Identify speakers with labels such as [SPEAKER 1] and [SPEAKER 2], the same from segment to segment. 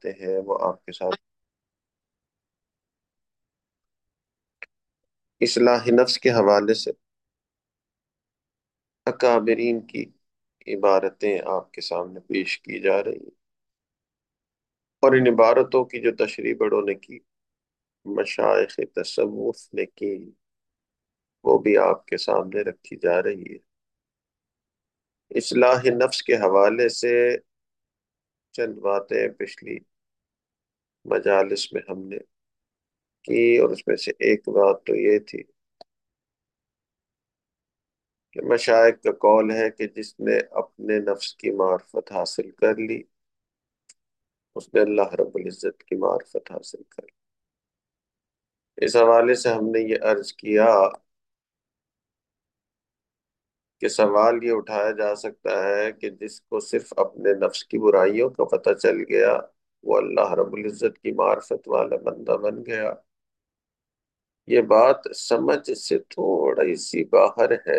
[SPEAKER 1] چاہتے ہیں وہ آپ کے ساتھ اصلاح نفس کے حوالے سے اکابرین کی عبارتیں آپ کے سامنے پیش کی جا رہی ہیں، اور ان عبارتوں کی جو تشریح بڑوں نے کی، مشائخ تصوف نے کی، وہ بھی آپ کے سامنے رکھی جا رہی ہے۔ اصلاح نفس کے حوالے سے چند باتیں پچھلی مجالس میں ہم نے کی، اور اس میں سے ایک بات تو یہ تھی کہ مشائخ کا قول ہے کہ جس نے اپنے نفس کی معرفت حاصل کر لی، اس نے اللہ رب العزت کی معرفت حاصل کر لی۔ اس حوالے سے ہم نے یہ عرض کیا کہ سوال یہ اٹھایا جا سکتا ہے کہ جس کو صرف اپنے نفس کی برائیوں کا پتہ چل گیا، وہ اللہ رب العزت کی معرفت والا بندہ بن گیا۔ یہ بات سمجھ سے تھوڑی سی باہر ہے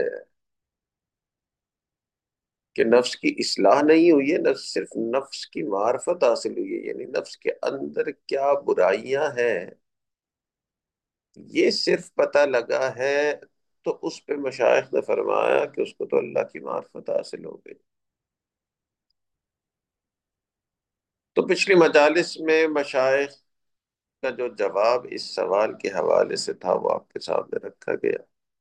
[SPEAKER 1] کہ نفس کی اصلاح نہیں ہوئی ہے، نفس صرف نفس کی معرفت حاصل ہوئی ہے، یعنی نفس کے اندر کیا برائیاں ہیں یہ صرف پتہ لگا ہے۔ تو اس پہ مشائخ نے فرمایا کہ اس کو تو اللہ کی معرفت حاصل ہو گئی۔ تو پچھلی مجالس میں مشائخ کا جو جواب اس سوال کے حوالے سے تھا وہ آپ کے سامنے رکھا گیا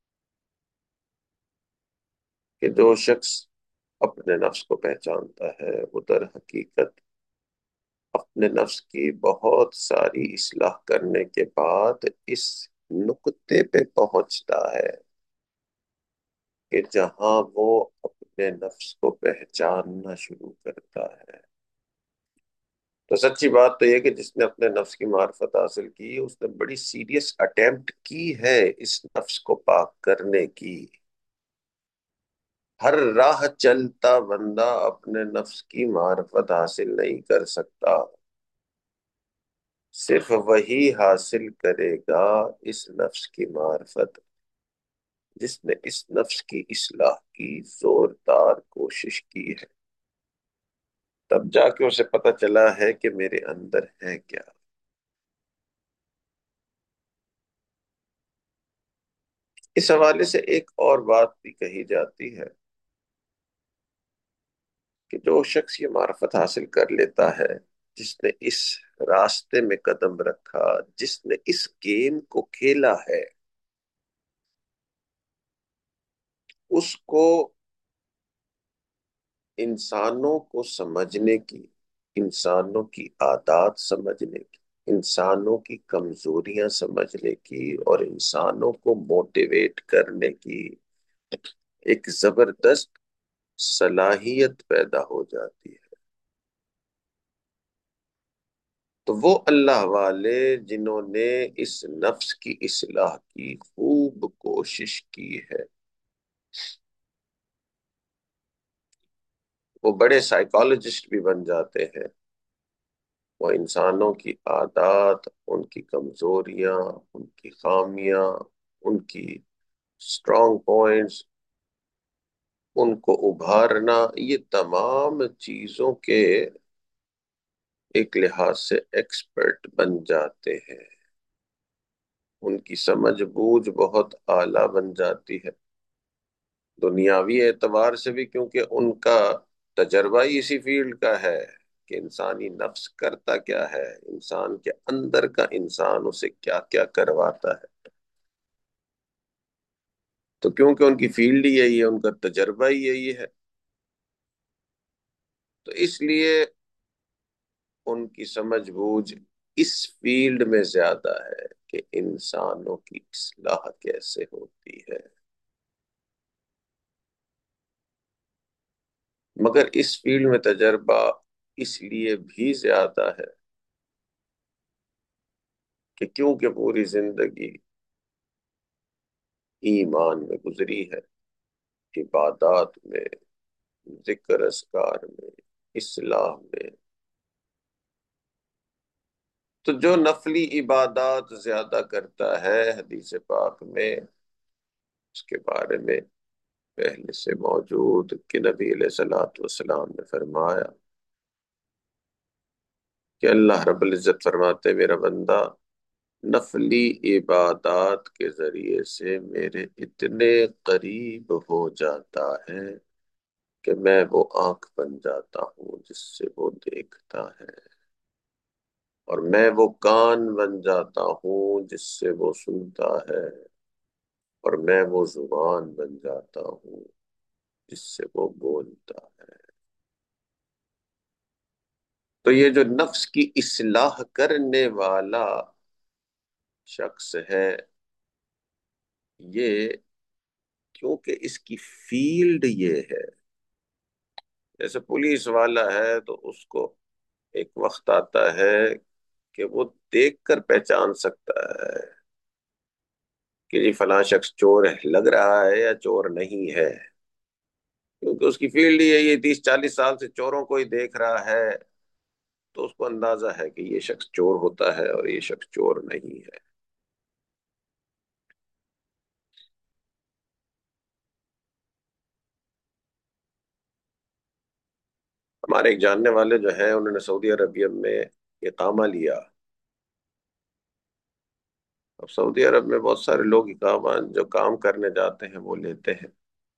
[SPEAKER 1] کہ جو شخص اپنے نفس کو پہچانتا ہے وہ در حقیقت اپنے نفس کی بہت ساری اصلاح کرنے کے بعد اس نقطے پہ پہنچتا ہے کہ جہاں وہ اپنے نفس کو پہچاننا شروع کرتا ہے۔ تو سچی بات تو یہ کہ جس نے اپنے نفس کی معرفت حاصل کی، اس نے بڑی سیریس اٹیمپٹ کی ہے اس نفس کو پاک کرنے کی۔ ہر راہ چلتا بندہ اپنے نفس کی معرفت حاصل نہیں کر سکتا، صرف وہی حاصل کرے گا اس نفس کی معرفت جس نے اس نفس کی اصلاح کی زوردار کوشش کی ہے۔ تب جا کے اسے پتہ چلا ہے کہ میرے اندر ہے کیا۔ اس حوالے سے ایک اور بات بھی کہی جاتی ہے کہ جو شخص یہ معرفت حاصل کر لیتا ہے، جس نے اس راستے میں قدم رکھا، جس نے اس گیم کو کھیلا ہے، اس کو انسانوں کو سمجھنے کی، انسانوں کی عادات سمجھنے کی، انسانوں کی کمزوریاں سمجھنے کی اور انسانوں کو موٹیویٹ کرنے کی ایک زبردست صلاحیت پیدا ہو جاتی ہے۔ تو وہ اللہ والے جنہوں نے اس نفس کی اصلاح کی خوب کوشش کی ہے، وہ بڑے سائیکالوجسٹ بھی بن جاتے ہیں۔ وہ انسانوں کی عادات، ان کی کمزوریاں، ان کی خامیاں، ان کی اسٹرانگ پوائنٹس، ان کو ابھارنا، یہ تمام چیزوں کے ایک لحاظ سے ایکسپرٹ بن جاتے ہیں۔ ان کی سمجھ بوجھ بہت اعلیٰ بن جاتی ہے دنیاوی اعتبار سے بھی، کیونکہ ان کا تجربہ ہی اسی فیلڈ کا ہے کہ انسانی نفس کرتا کیا ہے، انسان کے اندر کا انسان اسے کیا کیا کرواتا ہے۔ تو کیونکہ ان کی فیلڈ ہی یہی ہے، ان کا تجربہ ہی یہی ہے، تو اس لیے ان کی سمجھ بوجھ اس فیلڈ میں زیادہ ہے کہ انسانوں کی اصلاح کیسے ہوتی ہے۔ مگر اس فیلڈ میں تجربہ اس لیے بھی زیادہ ہے کہ کیونکہ پوری زندگی ایمان میں گزری ہے، عبادات میں، ذکر اذکار میں، اصلاح میں، تو جو نفلی عبادات زیادہ کرتا ہے، حدیث پاک میں اس کے بارے میں پہلے سے موجود کہ نبی علیہ الصلوۃ والسلام نے فرمایا کہ اللہ رب العزت فرماتے میرا بندہ نفلی عبادات کے ذریعے سے میرے اتنے قریب ہو جاتا ہے کہ میں وہ آنکھ بن جاتا ہوں جس سے وہ دیکھتا ہے، اور میں وہ کان بن جاتا ہوں جس سے وہ سنتا ہے، اور میں وہ زبان بن جاتا ہوں جس سے وہ بولتا ہے۔ تو یہ جو نفس کی اصلاح کرنے والا شخص ہے، یہ کیونکہ اس کی فیلڈ یہ ہے، جیسے پولیس والا ہے تو اس کو ایک وقت آتا ہے کہ وہ دیکھ کر پہچان سکتا ہے کہ یہ فلاں شخص چور ہے لگ رہا ہے یا چور نہیں ہے، کیونکہ اس کی فیلڈ ہی ہے، یہ 30 40 سال سے چوروں کو ہی دیکھ رہا ہے، تو اس کو اندازہ ہے کہ یہ شخص چور ہوتا ہے اور یہ شخص چور نہیں ہے۔ ہمارے ایک جاننے والے جو ہیں انہوں نے سعودی عربیہ میں اقامہ لیا۔ اب سعودی عرب میں بہت سارے لوگ اقامہ جو کام کرنے جاتے ہیں وہ لیتے ہیں،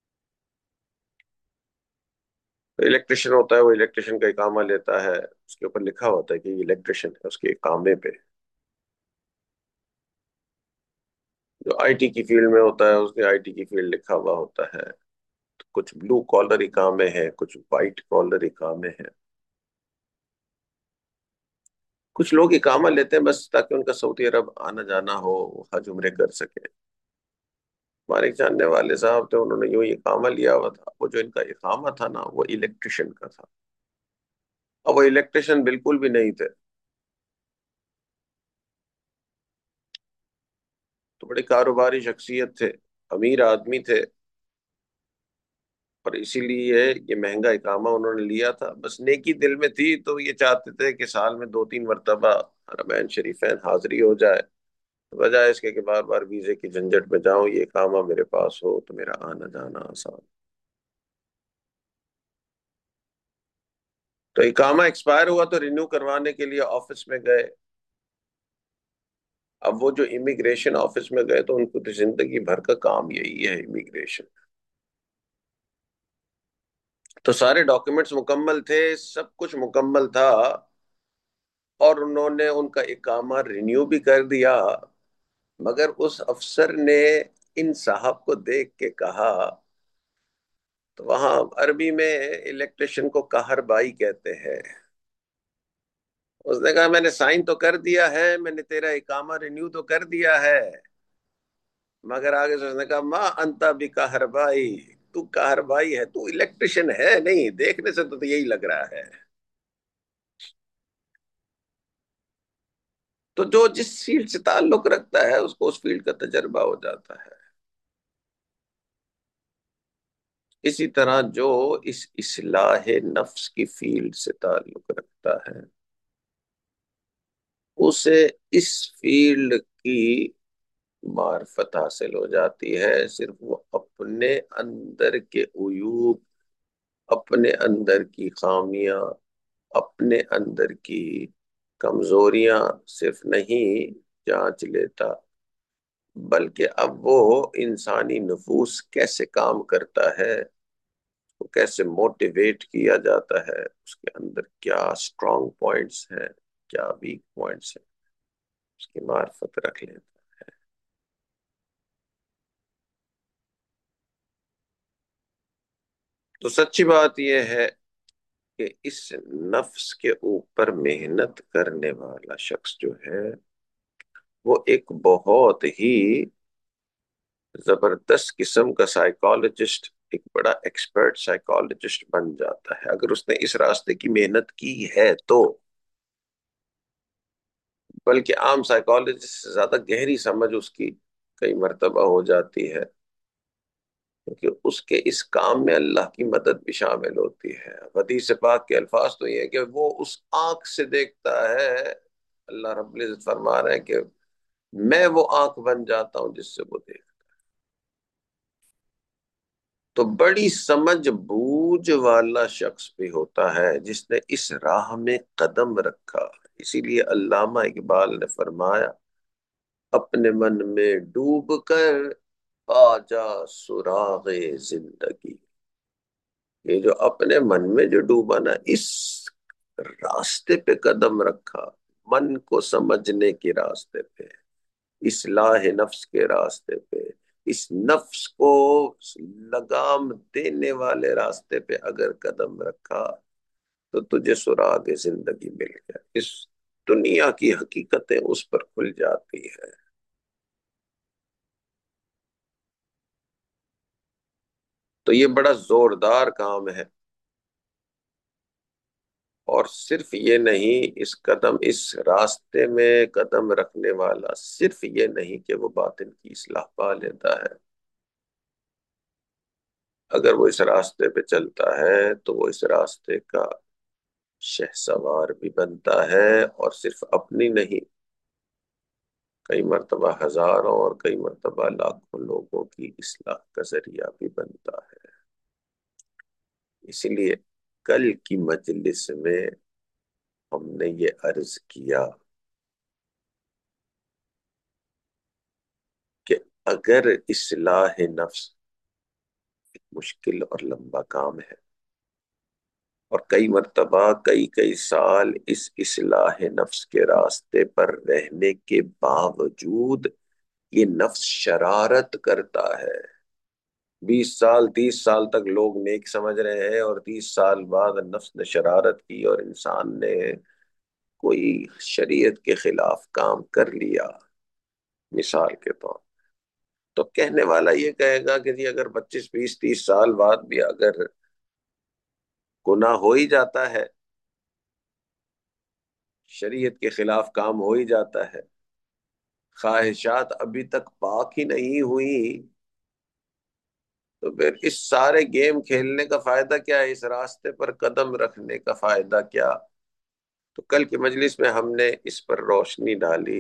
[SPEAKER 1] الیکٹریشین ہوتا ہے وہ الیکٹریشین کا اقامہ لیتا ہے، اس کے اوپر لکھا ہوتا ہے کہ یہ الیکٹریشین ہے اس کے اقامے پہ۔ جو آئی ٹی کی فیلڈ میں ہوتا ہے اس کے آئی ٹی کی فیلڈ لکھا ہوا ہوتا ہے۔ کچھ بلو کالر اقامے ہیں، کچھ وائٹ کالر اقامے ہیں۔ کچھ لوگ اقامہ لیتے ہیں بس تاکہ ان کا سعودی عرب آنا جانا ہو، وہ حج عمرے کر سکے۔ ہمارے ایک جاننے والے صاحب تھے، انہوں نے یوں ہی اقامہ لیا ہوا تھا، وہ جو ان کا اقامہ تھا نا وہ الیکٹریشین کا تھا، اور وہ الیکٹریشین بالکل بھی نہیں تھے، تو بڑے کاروباری شخصیت تھے، امیر آدمی تھے، اور اسی لیے یہ مہنگا اقامہ انہوں نے لیا تھا، بس نیکی دل میں تھی تو یہ چاہتے تھے کہ سال میں 2 3 مرتبہ حرمین شریفین حاضری ہو جائے، بجائے اس کے کہ بار بار ویزے کی جھنجٹ میں جاؤں، یہ اقامہ میرے پاس ہو تو میرا آنا جانا آسان۔ تو اقامہ ایکسپائر ہوا تو رینیو کروانے کے لیے آفس میں گئے۔ اب وہ جو امیگریشن آفس میں گئے تو ان کو تو زندگی بھر کا کام یہی ہے امیگریشن، تو سارے ڈاکیومنٹس مکمل تھے، سب کچھ مکمل تھا، اور انہوں نے ان کا اقامہ رینیو بھی کر دیا، مگر اس افسر نے ان صاحب کو دیکھ کے کہا، تو وہاں عربی میں الیکٹریشین کو قہر بائی کہتے ہیں، اس نے کہا میں نے سائن تو کر دیا ہے، میں نے تیرا اقامہ رینیو تو کر دیا ہے، مگر آگے سے اس نے کہا ماں انتا بھی قہر بائی، تو قہر بائی ہے، تو الیکٹریشین ہے نہیں، دیکھنے سے تو یہی لگ رہا ہے۔ تو جو جس فیلڈ سے تعلق رکھتا ہے اس کو اس فیلڈ کا تجربہ ہو جاتا ہے۔ اسی طرح جو اس اصلاح نفس کی فیلڈ سے تعلق رکھتا ہے اسے اس فیلڈ کی معرفت حاصل ہو جاتی ہے، صرف وہ اپنے اندر کے عیوب، اپنے اندر کی خامیاں، اپنے اندر کی کمزوریاں صرف نہیں جانچ لیتا، بلکہ اب وہ انسانی نفوس کیسے کام کرتا ہے، وہ کیسے موٹیویٹ کیا جاتا ہے، اس کے اندر کیا اسٹرانگ پوائنٹس ہیں، کیا ویک پوائنٹس ہیں، اس کی معرفت رکھ لیتا۔ تو سچی بات یہ ہے کہ اس نفس کے اوپر محنت کرنے والا شخص جو ہے وہ ایک بہت ہی زبردست قسم کا سائیکالوجسٹ، ایک بڑا ایکسپرٹ سائیکالوجسٹ بن جاتا ہے اگر اس نے اس راستے کی محنت کی ہے تو، بلکہ عام سائیکالوجسٹ سے زیادہ گہری سمجھ اس کی کئی مرتبہ ہو جاتی ہے، کیونکہ اس کے اس کام میں اللہ کی مدد بھی شامل ہوتی ہے۔ حدیث پاک کے الفاظ تو یہ ہے کہ وہ اس آنکھ سے دیکھتا ہے، اللہ رب العزت فرما رہے ہیں کہ میں وہ آنکھ بن جاتا ہوں جس سے وہ دیکھ۔ تو بڑی سمجھ بوجھ والا شخص بھی ہوتا ہے جس نے اس راہ میں قدم رکھا، اسی لیے علامہ اقبال نے فرمایا، اپنے من میں ڈوب کر آ جا سراغ زندگی. یہ جو اپنے من میں جو ڈوبا نا، اس راستے پہ قدم رکھا، من کو سمجھنے کے راستے پہ، اصلاح نفس کے راستے پہ، اس نفس کو لگام دینے والے راستے پہ اگر قدم رکھا تو تجھے سراغ زندگی مل گیا. اس دنیا کی حقیقتیں اس پر کھل جاتی ہے. تو یہ بڑا زوردار کام ہے. اور صرف یہ نہیں، اس راستے میں قدم رکھنے والا صرف یہ نہیں کہ وہ باطن کی اصلاح پا لیتا ہے. اگر وہ اس راستے پہ چلتا ہے تو وہ اس راستے کا شہسوار بھی بنتا ہے، اور صرف اپنی نہیں، کئی مرتبہ ہزاروں اور کئی مرتبہ لاکھوں لوگوں کی اصلاح کا ذریعہ بھی بنتا ہے. اس لیے کل کی مجلس میں ہم نے یہ عرض کیا کہ اگر اصلاح نفس ایک مشکل اور لمبا کام ہے، اور کئی مرتبہ کئی کئی سال اس اصلاح نفس کے راستے پر رہنے کے باوجود یہ نفس شرارت کرتا ہے. 20 سال 30 سال تک لوگ نیک سمجھ رہے ہیں، اور 30 سال بعد نفس نے شرارت کی اور انسان نے کوئی شریعت کے خلاف کام کر لیا، مثال کے طور. تو کہنے والا یہ کہے گا کہ جی اگر 25 20 30 سال بعد بھی اگر گناہ ہو ہی جاتا ہے، شریعت کے خلاف کام ہو ہی جاتا ہے، خواہشات ابھی تک پاک ہی نہیں ہوئی، تو پھر اس سارے گیم کھیلنے کا فائدہ کیا ہے؟ اس راستے پر قدم رکھنے کا فائدہ کیا؟ تو کل کی مجلس میں ہم نے اس پر روشنی ڈالی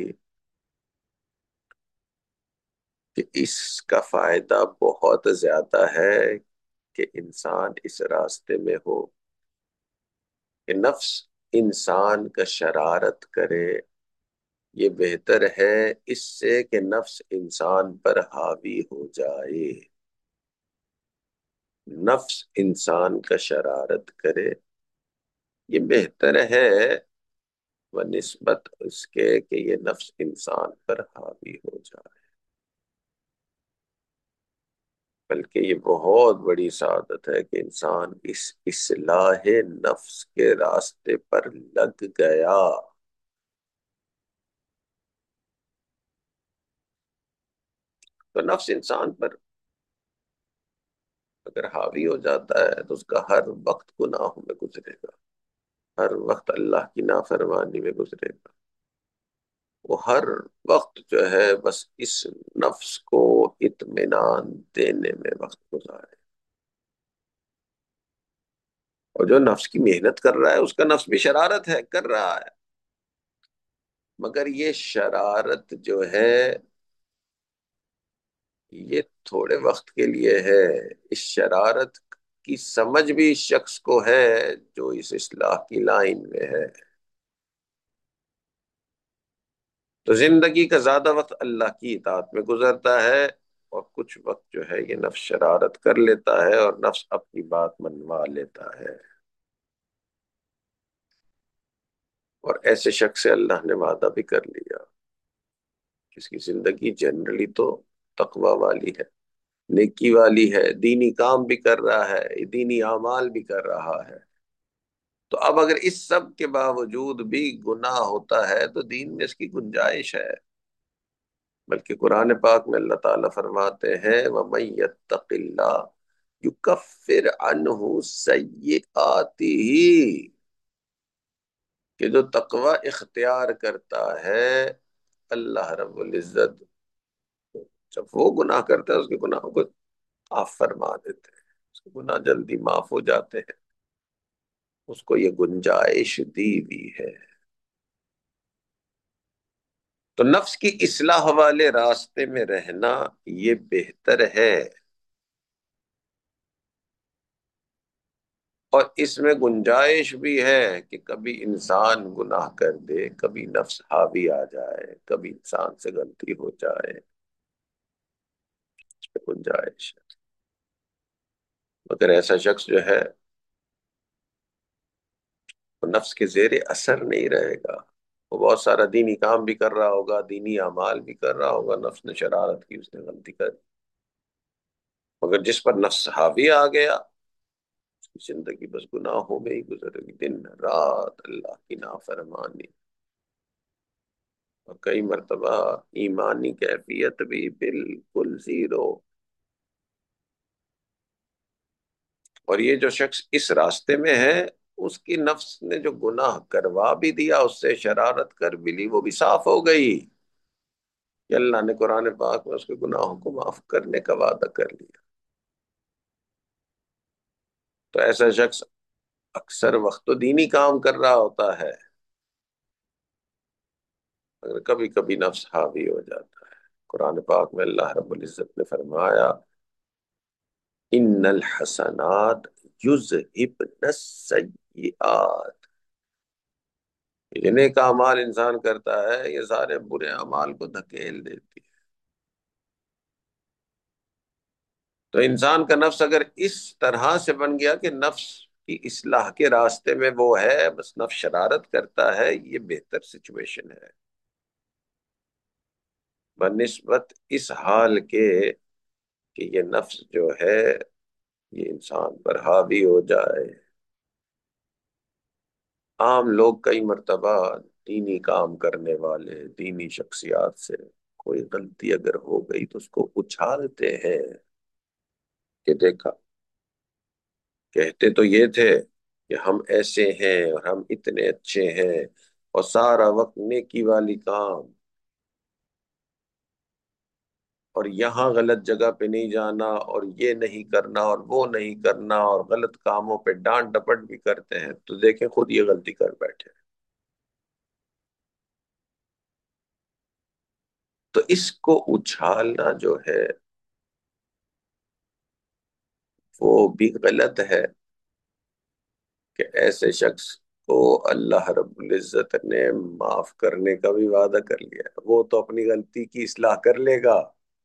[SPEAKER 1] کہ اس کا فائدہ بہت زیادہ ہے کہ انسان اس راستے میں ہو، کہ نفس انسان کا شرارت کرے. یہ بہتر ہے اس سے کہ نفس انسان پر حاوی ہو جائے. نفس انسان کا شرارت کرے، یہ بہتر ہے بنسبت اس کے کہ یہ نفس انسان پر حاوی ہو جائے. بلکہ یہ بہت بڑی سعادت ہے کہ انسان اس اصلاح نفس کے راستے پر لگ گیا. تو نفس انسان پر اگر حاوی ہو جاتا ہے تو اس کا ہر وقت گناہوں میں گزرے گا، ہر وقت اللہ کی نافرمانی میں گزرے گا. وہ ہر وقت جو ہے بس اس نفس کو اطمینان دینے میں وقت گزارے. اور جو نفس کی محنت کر رہا ہے اس کا نفس بھی شرارت ہے، کر رہا ہے، مگر یہ شرارت جو ہے یہ تھوڑے وقت کے لیے ہے. اس شرارت کی سمجھ بھی اس شخص کو ہے جو اس اصلاح کی لائن میں ہے. تو زندگی کا زیادہ وقت اللہ کی اطاعت میں گزرتا ہے، اور کچھ وقت جو ہے یہ نفس شرارت کر لیتا ہے اور نفس اپنی بات منوا لیتا ہے. اور ایسے شخص سے اللہ نے وعدہ بھی کر لیا کہ اس کی زندگی جنرلی تو تقوی والی ہے، نیکی والی ہے، دینی کام بھی کر رہا ہے، دینی اعمال بھی کر رہا ہے. تو اب اگر اس سب کے باوجود بھی گناہ ہوتا ہے تو دین میں اس کی گنجائش ہے. بلکہ قرآن پاک میں اللہ تعالیٰ فرماتے ہیں وَمَن يَتَّقِ اللَّهَ يُكَفِّرْ عَنْهُ سَيِّئَاتِهِ، کہ جو تقوی اختیار کرتا ہے اللہ رب العزت جب وہ گناہ کرتا ہے اس کے گناہوں کو معاف فرما دیتے ہیں، اس کے گناہ جلدی معاف ہو جاتے ہیں. اس کو یہ گنجائش دی ہوئی ہے. تو نفس کی اصلاح والے راستے میں رہنا یہ بہتر ہے. اور اس میں گنجائش بھی ہے کہ کبھی انسان گناہ کر دے، کبھی نفس حاوی آ جائے، کبھی انسان سے غلطی ہو جائے، اس میں گنجائش ہے۔ مگر ایسا شخص جو ہے وہ نفس کے زیر اثر نہیں رہے گا۔ وہ بہت سارا دینی کام بھی کر رہا ہوگا، دینی اعمال بھی کر رہا ہوگا، نفس نے شرارت کی، اس نے غلطی کر دی، مگر جس پر نفس حاوی آ گیا اس کی زندگی بس گناہوں میں ہی گزرے گی، دن رات اللہ کی نافرمانی، اور کئی مرتبہ ایمانی کیفیت بھی بالکل زیرو۔ اور یہ جو شخص اس راستے میں ہے، اس کی نفس نے جو گناہ کروا بھی دیا، اس سے شرارت کر بھی لی، وہ بھی صاف ہو گئی کہ اللہ نے قرآن پاک میں اس کے گناہوں کو معاف کرنے کا وعدہ کر لیا۔ تو ایسا شخص اکثر وقت تو دینی کام کر رہا ہوتا ہے، مگر کبھی کبھی نفس حاوی ہو جاتا ہے۔ قرآن پاک میں اللہ رب العزت نے فرمایا ان الحسنات یذہبن السیئات، یہ نیک اعمال انسان کرتا ہے، یہ سارے برے اعمال کو دھکیل دیتی ہے۔ تو انسان کا نفس اگر اس طرح سے بن گیا کہ نفس کی اصلاح کے راستے میں وہ ہے، بس نفس شرارت کرتا ہے، یہ بہتر سچویشن ہے بنسبت اس حال کے کہ یہ نفس جو ہے یہ انسان پر حاوی ہو جائے۔ عام لوگ کئی مرتبہ دینی کام کرنے والے دینی شخصیات سے کوئی غلطی اگر ہو گئی تو اس کو اچھالتے ہیں کہ دیکھا، کہتے تو یہ تھے کہ ہم ایسے ہیں اور ہم اتنے اچھے ہیں اور سارا وقت نیکی والی کام، اور یہاں غلط جگہ پہ نہیں جانا اور یہ نہیں کرنا اور وہ نہیں کرنا، اور غلط کاموں پہ ڈانٹ ڈپٹ بھی کرتے ہیں، تو دیکھیں خود یہ غلطی کر بیٹھے۔ تو اس کو اچھالنا جو ہے وہ بھی غلط ہے کہ ایسے شخص کو اللہ رب العزت نے معاف کرنے کا بھی وعدہ کر لیا ہے، وہ تو اپنی غلطی کی اصلاح کر لے گا،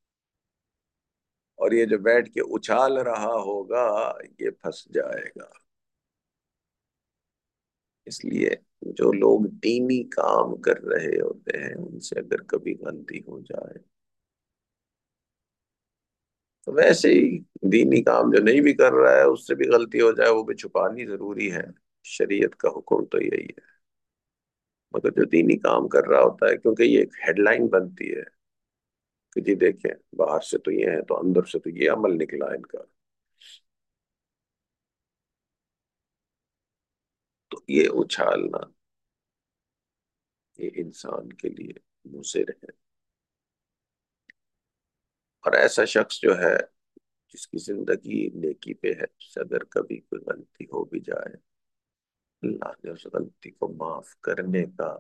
[SPEAKER 1] اور یہ جو بیٹھ کے اچھال رہا ہوگا یہ پھنس جائے گا۔ اس لیے جو لوگ دینی کام کر رہے ہوتے ہیں ان سے اگر کبھی غلطی ہو جائے تو ویسے ہی دینی کام جو نہیں بھی کر رہا ہے اس سے بھی غلطی ہو جائے وہ بھی چھپانی ضروری ہے، شریعت کا حکم تو یہی ہے۔ مگر جو دینی کام کر رہا ہوتا ہے، کیونکہ یہ ایک ہیڈ لائن بنتی ہے کہ جی دیکھیں باہر سے تو یہ ہے تو اندر سے تو یہ عمل نکلا ان کا، تو یہ اچھالنا یہ انسان کے لیے مضر ہے۔ اور ایسا شخص جو ہے جس کی زندگی نیکی پہ ہے، اس سے اگر کبھی کوئی غلطی ہو بھی جائے، اللہ نے اس غلطی کو معاف کرنے کا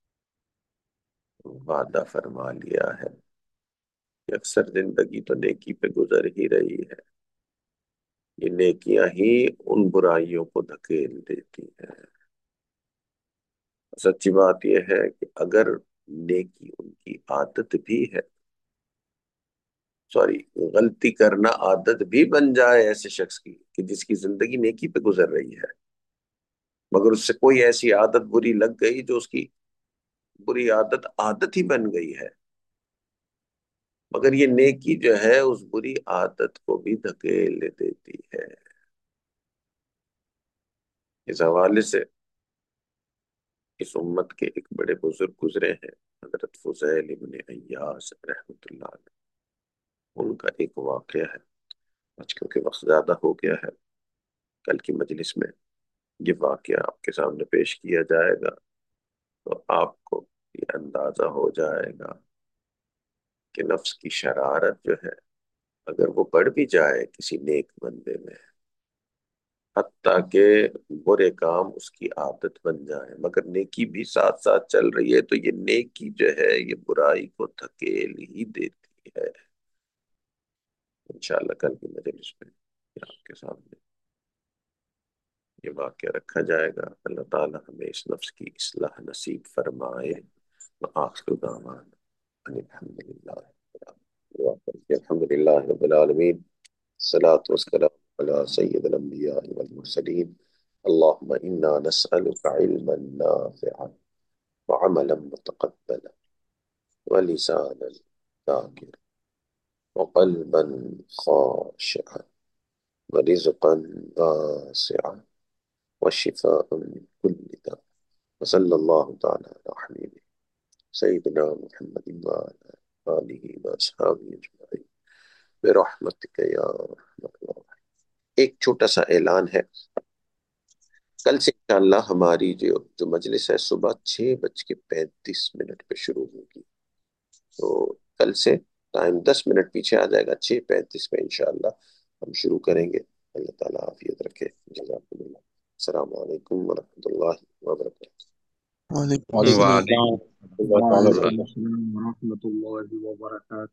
[SPEAKER 1] وعدہ فرما لیا ہے کہ اکثر زندگی تو نیکی پہ گزر ہی رہی ہے، یہ نیکیاں ہی ان برائیوں کو دھکیل دیتی ہیں۔ سچی بات یہ ہے کہ اگر نیکی ان کی عادت بھی ہے، سوری، غلطی کرنا عادت بھی بن جائے ایسے شخص کی کہ جس کی زندگی نیکی پہ گزر رہی ہے، مگر اس سے کوئی ایسی عادت بری لگ گئی جو اس کی بری عادت عادت ہی بن گئی ہے، مگر یہ نیکی جو ہے اس بری عادت کو بھی دھکیل دیتی ہے۔ اس حوالے سے اس امت کے ایک بڑے بزرگ گزرے ہیں، حضرت فضیل ابن عیاض رحمۃ اللہ علیہ، ان کا ایک واقعہ ہے، آج کیونکہ وقت زیادہ ہو گیا ہے، کل کی مجلس میں یہ واقعہ آپ کے سامنے پیش کیا جائے گا تو آپ کو یہ اندازہ ہو جائے گا کہ نفس کی شرارت جو ہے اگر وہ بڑھ بھی جائے کسی نیک بندے میں، حتیٰ کہ برے کام اس کی عادت بن جائے، مگر نیکی بھی ساتھ ساتھ چل رہی ہے، تو یہ نیکی جو ہے یہ برائی کو دھکیل ہی دیتی ہے۔ انشاءاللہ کل کی مجلس میں یہ آپ کے سامنے یہ واقعہ رکھا جائے گا. اللہ تعالی ہمیں اس نفس کی اصلاح نصیب فرمائے. وآخر دعوانا ان الحمد للہ. الحمد للہ رب العالمین. الصلاة والسلام على سید الانبیاء والمرسلین. اللهم انا نسألك علما نافعا وعملا متقبلا ولسانا ذاكرا وقلبا خاشعا ورزقا واسعا وشفاء من كل داء. وصلى الله تعالى على حبيبه سيدنا محمد وعلى آله وأصحابه أجمعين برحمتك یا رحمت اللہ. ایک چھوٹا سا اعلان ہے. کل سے انشاءاللہ ہماری جو مجلس ہے صبح 6:35 پہ شروع ہوگی. تو کل سے ٹائم 10 منٹ پیچھے آ جائے گا. 6:35 پہ انشاءاللہ ہم شروع کریں گے. اللہ تعالیٰ عافیت رکھے. جزاکم اللہ. السلام علیکم ورحمۃ اللہ وبرکاتہ.
[SPEAKER 2] وعلیکم
[SPEAKER 3] وعلیکم
[SPEAKER 2] السلام.
[SPEAKER 3] السلام ورحمۃ اللہ
[SPEAKER 2] وعلیکم
[SPEAKER 3] وبرکاتہ.
[SPEAKER 2] السلام ورحمۃ اللہ وبرکاتہ.